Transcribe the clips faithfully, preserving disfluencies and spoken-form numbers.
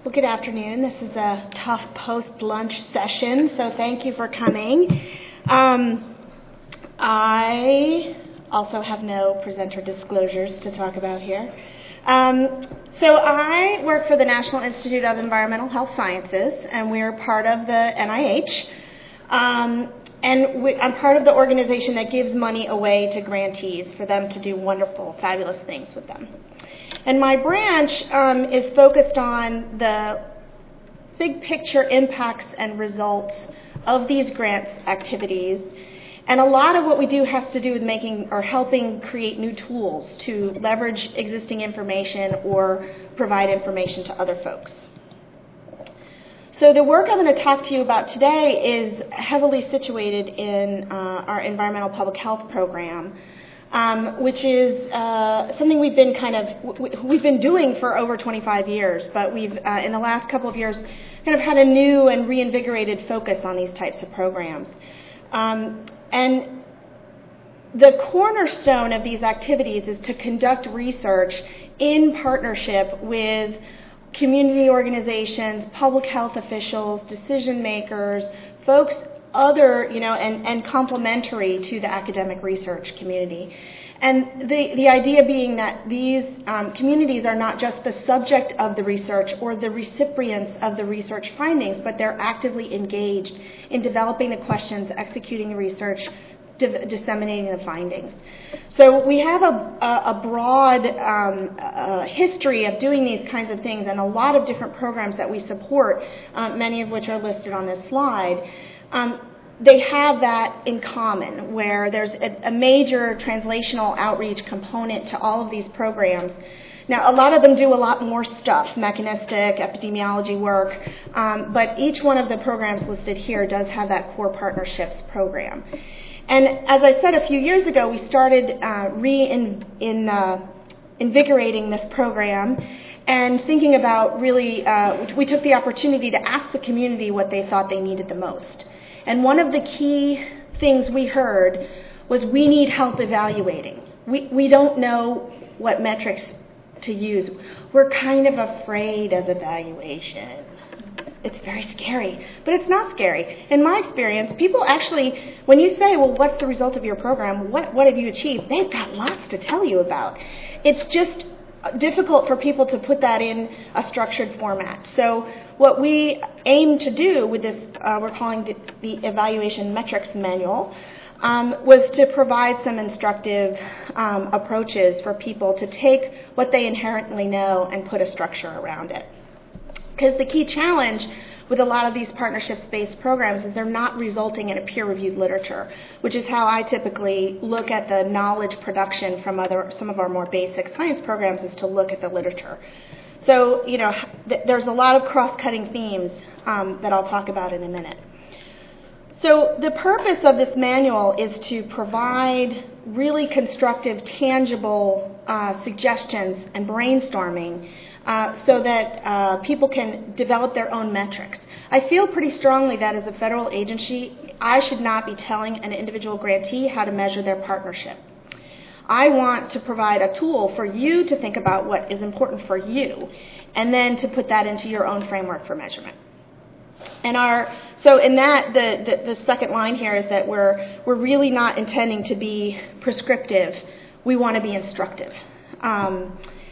Well, good afternoon. This is a tough post-lunch session, so thank you for coming. Um, I also have no presenter disclosures to talk about here. Um, so I work for the National Institute of Environmental Health Sciences, and we're part of the N I H. Um, and we, I'm part of the organization that gives money away to grantees for them to do wonderful, fabulous things with them. And my branch um, is focused on the big picture impacts and results of these grants activities. And a lot of what we do has to do with making or helping create new tools to leverage existing information or provide information to other folks. So the work I'm going to talk to you about today is heavily situated in uh, our environmental public health program. Um, which is uh, something we've been kind of we've been doing for over twenty-five years, but we've uh, in the last couple of years kind of had a new and reinvigorated focus on these types of programs. Um, and the cornerstone of these activities is to conduct research in partnership with community organizations, public health officials, decision makers, folks other, you know, and, and complementary to the academic research community. And the, the idea being that these um, communities are not just the subject of the research or the recipients of the research findings, but they're actively engaged in developing the questions, executing the research, di- disseminating the findings. So we have a, a, a broad um, uh, history of doing these kinds of things and a lot of different programs that we support, uh, many of which are listed on this slide. Um, they have that in common, where there's a, a major translational outreach component to all of these programs. Now, a lot of them do a lot more stuff, mechanistic, epidemiology work, um, but each one of the programs listed here does have that core partnerships program. And as I said a few years ago, we started uh, re-invigorating uh, this program and thinking about really, uh, we took the opportunity to ask the community what they thought they needed the most. And one of the key things we heard was we need help evaluating. We, we don't know what metrics to use. We're kind of afraid of evaluation. It's very scary, but it's not scary. In my experience, people actually, when you say, well, what's the result of your program? What, what have you achieved? They've got lots to tell you about. It's just difficult for people to put that in a structured format. So what we aim to do with this, uh, we're calling the, the Evaluation Metrics Manual, um, was to provide some instructive um, approaches for people to take what they inherently know and put a structure around it. Because the key challenge with a lot of these partnerships-based programs is they're not resulting in a peer-reviewed literature, which is how I typically look at the knowledge production from other some of our more basic science programs, is to look at the literature. So, you know, th- there's a lot of cross-cutting themes um, that I'll talk about in a minute. So the purpose of this manual is to provide really constructive, tangible uh, suggestions and brainstorming Uh, so that uh, people can develop their own metrics. I feel pretty strongly that as a federal agency, I should not be telling an individual grantee how to measure their partnership. I want to provide a tool for you to think about what is important for you, and then to put that into your own framework for measurement. And our so in that the, the, the second line here is that we're we're really not intending to be prescriptive. We want to be instructive. Um,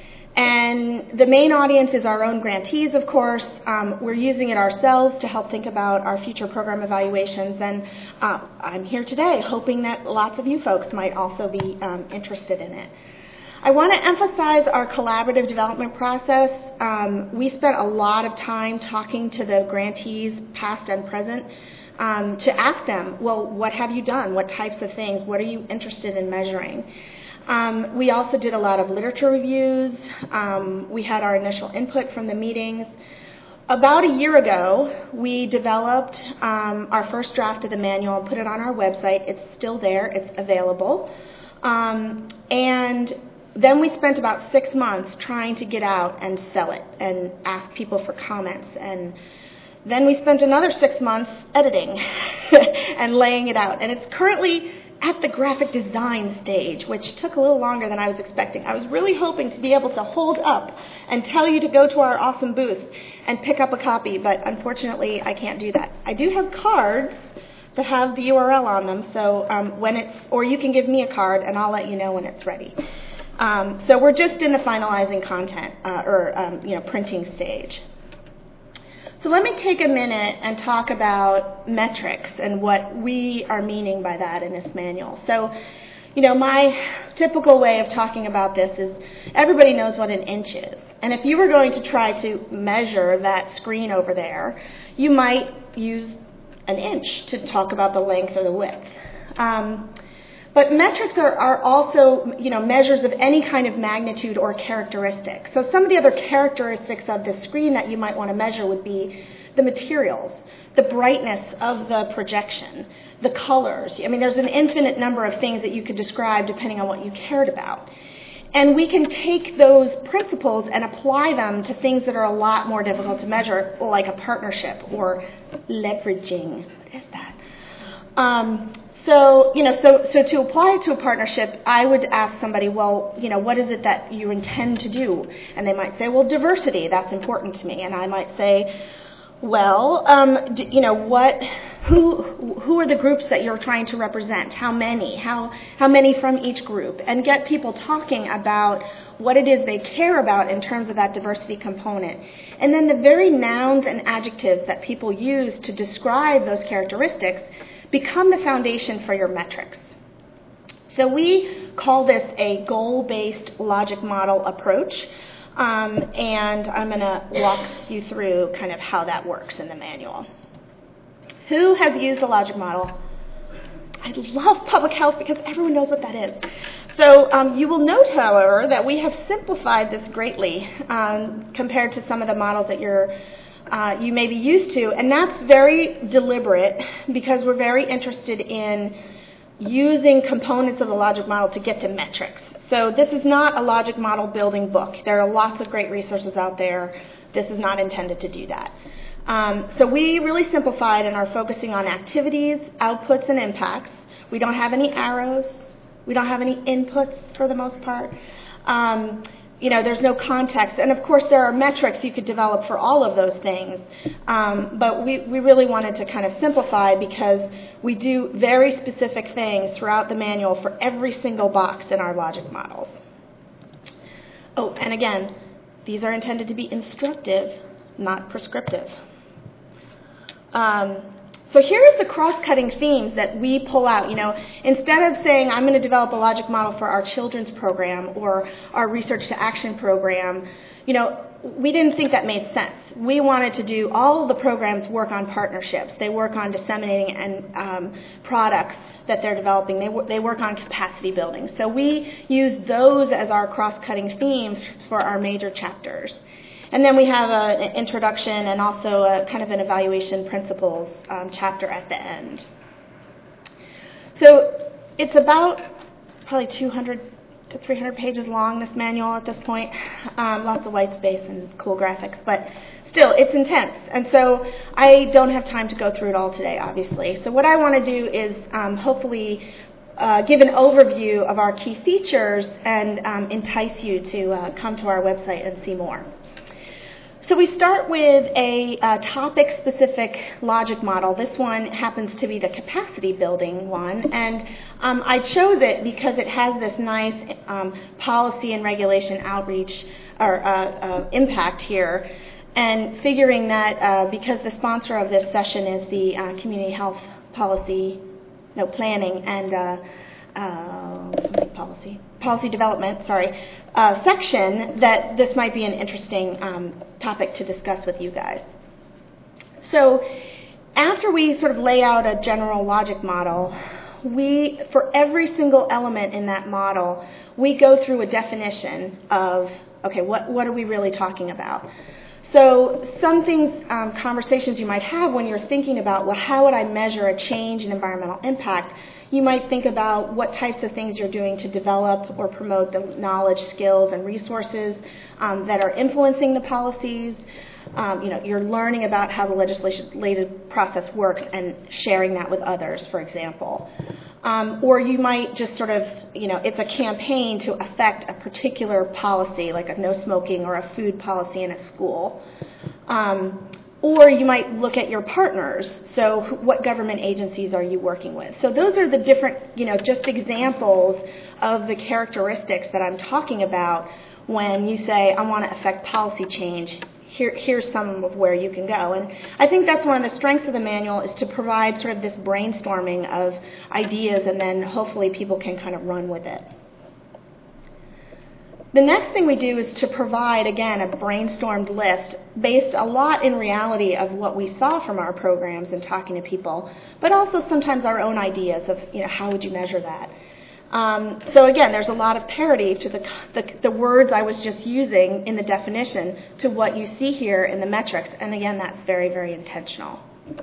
And the main audience is our own grantees, of course. Um, we're using it ourselves to help think about our future program evaluations. And uh, I'm here today hoping that lots of you folks might also be um, interested in it. I want to emphasize our collaborative development process. Um, we spent a lot of time talking to the grantees, past and present, um, to ask them, well, what have you done? What types of things? What are you interested in measuring? Um, we also did a lot of literature reviews. Um, we had our initial input from the meetings. About a year ago, we developed um, our first draft of the manual and put it on our website. It's still there. It's available. Um, and then we spent about six months trying to get out and sell it and ask people for comments. And then we spent another six months editing and laying it out. And it's currently at the graphic design stage, which took a little longer than I was expecting. I was really hoping to be able to hold up and tell you to go to our awesome booth and pick up a copy, but unfortunately I can't do that. I do have cards that have the U R L on them, so um, when it's, or you can give me a card and I'll let you know when it's ready. Um, so we're just in the finalizing content, uh, or um, you know, printing stage. So let me take a minute and talk about metrics and what we are meaning by that in this manual. So, you know, my typical way of talking about this is everybody knows what an inch is. And if you were going to try to measure that screen over there, you might use an inch to talk about the length or the width. Um, But metrics are, are also, you know, measures of any kind of magnitude or characteristic. So some of the other characteristics of the screen that you might want to measure would be the materials, the brightness of the projection, the colors. I mean, there's an infinite number of things that you could describe depending on what you cared about. And we can take those principles and apply them to things that are a lot more difficult to measure, like a partnership or leveraging. What is that? Um, So, you know, so, so to apply it to a partnership, I would ask somebody, well, you know, what is it that you intend to do? And they might say, well, diversity, that's important to me. And I might say, well, um, d- you know, what, who, who are the groups that you're trying to represent? How many? How, how many from each group? And get people talking about what it is they care about in terms of that diversity component. And then the very nouns and adjectives that people use to describe those characteristics become the foundation for your metrics. So we call this a goal-based logic model approach, um, and I'm going to walk you through kind of how that works in the manual. Who has used a logic model? I love public health because everyone knows what that is. So um, you will note, however, that we have simplified this greatly um, compared to some of the models that you're Uh, you may be used to, and that's very deliberate because we're very interested in using components of the logic model to get to metrics. So this is not a logic model building book. There are lots of great resources out there. This is not intended to do that. Um, so we really simplified and are focusing on activities, outputs, and impacts. We don't have any arrows. We don't have any inputs for the most part. Um, You know, there's no context. And, of course, there are metrics you could develop for all of those things. Um, but we, we really wanted to kind of simplify because we do very specific things throughout the manual for every single box in our logic models. Oh, and again, these are intended to be instructive, not prescriptive. Um, So here's the cross-cutting themes that we pull out. You know, instead of saying I'm going to develop a logic model for our children's program or our research to action program, you know, we didn't think that made sense. We wanted to do all of the programs work on partnerships. They work on disseminating and um, products that they're developing. They they work on capacity building. So we use those as our cross-cutting themes for our major chapters. And then we have a, an introduction and also a kind of an evaluation principles um, chapter at the end. So it's about probably two hundred to three hundred pages long, this manual at this point. Um, lots of white space and cool graphics, but still, it's intense. And so I don't have time to go through it all today, obviously. So what I want to do is um, hopefully uh, give an overview of our key features and um, entice you to uh, come to our website and see more. So we start with a uh, topic-specific logic model. This one happens to be the capacity building one, and um, I chose it because it has this nice um, policy and regulation outreach or uh, uh, impact here, and figuring that uh, because the sponsor of this session is the uh, community health policy, no planning and uh, uh, policy policy development, sorry, uh, section, that this might be an interesting um, topic to discuss with you guys. So after we sort of lay out a general logic model, we, for every single element in that model, we go through a definition of, okay, what, what are we really talking about? So some things, um, conversations you might have when you're thinking about, well, how would I measure a change in environmental impact? You might think about what types of things you're doing to develop or promote the knowledge, skills, and resources um, that are influencing the policies. Um, you know, you're learning about how the legislative process works and sharing that with others, for example. Um, or you might just sort of, you know, it's a campaign to affect a particular policy, like a no smoking or a food policy in a school. Um, or you might look at your partners. So what government agencies are you working with? So those are the different, you know, just examples of the characteristics that I'm talking about when you say, I want to affect policy change. Here, here's some of where you can go. And I think that's one of the strengths of the manual, is to provide sort of this brainstorming of ideas, and then hopefully people can kind of run with it. The next thing we do is to provide, again, a brainstormed list based a lot in reality of what we saw from our programs and talking to people, but also sometimes our own ideas of, you know, how would you measure that? Um, so again, there's a lot of parity to the, the, the words I was just using in the definition to what you see here in the metrics, and again, that's very, very intentional.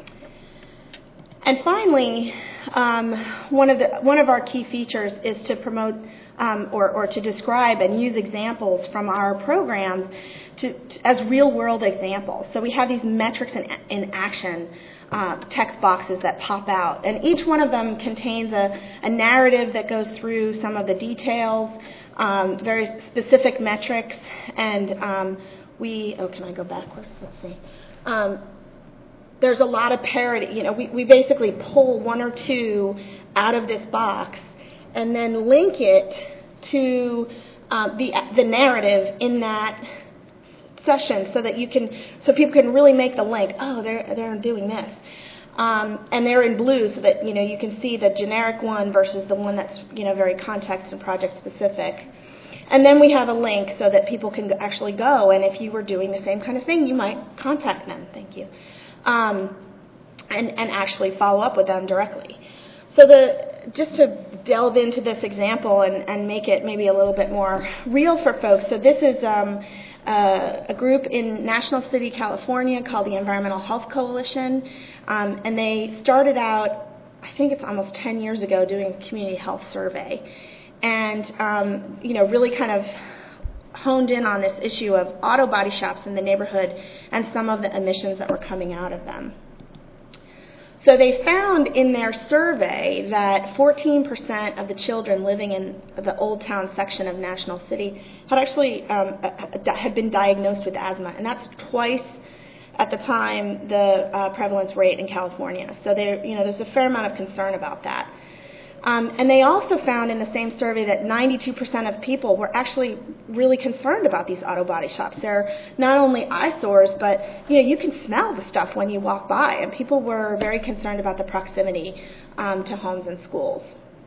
And finally, um, one of the one of our key features is to promote um, or, or to describe and use examples from our programs to, to, as real-world examples. So we have these metrics in, in action uh, text boxes that pop out, and each one of them contains a, a narrative that goes through some of the details, um, very specific metrics, and um, we. Oh, can I go backwards? Let's see. Um, There's a lot of parity. You know, we, we basically pull one or two out of this box and then link it to um, the the narrative in that session, so that you can, so people can really make the link. Oh, they're they're doing this, um, and they're in blue, so that you know you can see the generic one versus the one that's you know very context and project specific. And then we have a link so that people can actually go, and if you were doing the same kind of thing, you might contact them. Thank you. Um, and, and actually follow up with them directly. So the just to delve into this example and, and make it maybe a little bit more real for folks, so this is um, uh, a group in National City, California called the Environmental Health Coalition, um, and they started out, I think it's almost ten years ago, doing a community health survey, and um, you know really kind of honed in on this issue of auto body shops in the neighborhood and some of the emissions that were coming out of them. So they found in their survey that fourteen percent of the children living in the Old Town section of National City had actually um, had been diagnosed with asthma, and that's twice at the time the uh, prevalence rate in California. So there, you know, there's a fair amount of concern about that. Um, and they also found in the same survey that ninety-two percent of people were actually really concerned about these auto body shops. They're not only eyesores, but you know you can smell the stuff when you walk by, and people were very concerned about the proximity um, to homes and schools.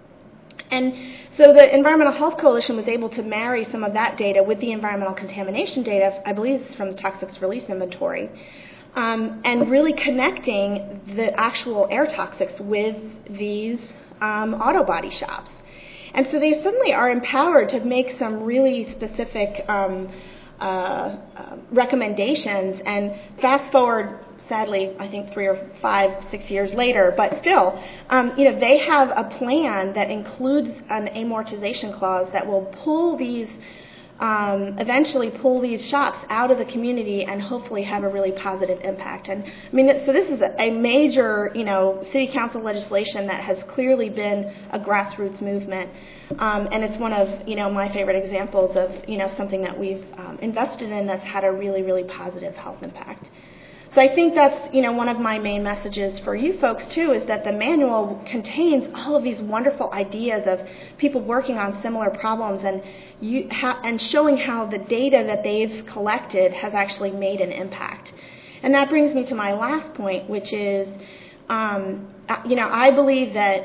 And so the Environmental Health Coalition was able to marry some of that data with the environmental contamination data, I believe it's from the Toxics Release Inventory, um, and really connecting the actual air toxics with these Um, auto body shops. And so they suddenly are empowered to make some really specific um, uh, uh, recommendations, and fast forward, sadly, I think three or five, six years later, but still, um, you know, they have a plan that includes an amortization clause that will pull these Um, eventually pull these shops out of the community and hopefully have a really positive impact. And I mean, so this is a, a major, you know, city council legislation that has clearly been a grassroots movement, um, and it's one of, you know, my favorite examples of, you know, something that we've um, invested in that's had a really, really positive health impact. So I think that's, you know, one of my main messages for you folks, too, is that the manual contains all of these wonderful ideas of people working on similar problems and you ha- and showing how the data that they've collected has actually made an impact. And that brings me to my last point, which is, um, you know, I believe that,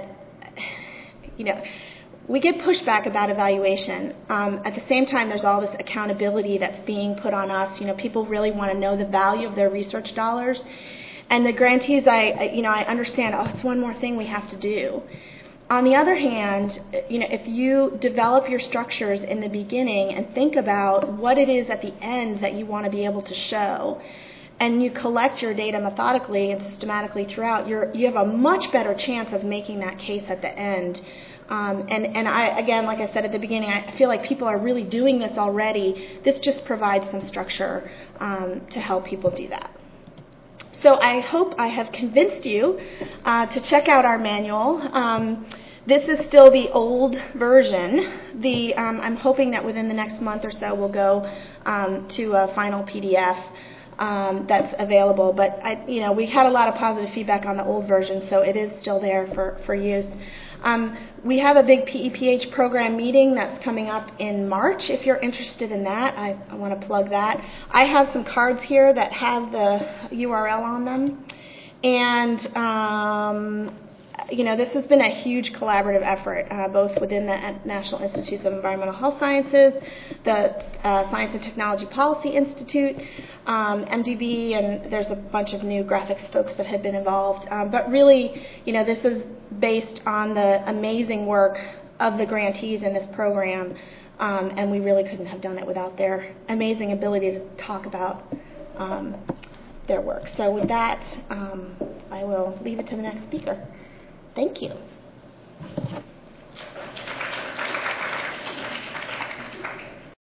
you know, we get pushback about evaluation. Um, at the same time, there's all this accountability that's being put on us. You know, people really want to know the value of their research dollars. And the grantees, I, I, you know, I understand, oh, it's one more thing we have to do. On the other hand, you know, if you develop your structures in the beginning and think about what it is at the end that you want to be able to show, and you collect your data methodically and systematically throughout, you're, you have a much better chance of making that case at the end. Um, and, and I, again, like I said at the beginning, I feel like people are really doing this already. This just provides some structure um, to help people do that. So I hope I have convinced you uh, to check out our manual. Um, this is still the old version. The um, I'm hoping that within the next month or so we'll go um, to a final P D F um, that's available. But I, you know, we had a lot of positive feedback on the old version, so it is still there for, for use. Um, we have a big P E P H program meeting that's coming up in March. If you're interested in that, I, I want to plug that. I have some cards here that have the U R L on them. And, um, you know, this has been a huge collaborative effort, uh, both within the National Institutes of Environmental Health Sciences, the uh, Science and Technology Policy Institute, um, M D B, and there's a bunch of new graphics folks that have been involved. Um, but really, you know, this is based on the amazing work of the grantees in this program, um, and we really couldn't have done it without their amazing ability to talk about um, their work. So with that, um, I will leave it to the next speaker. Thank you.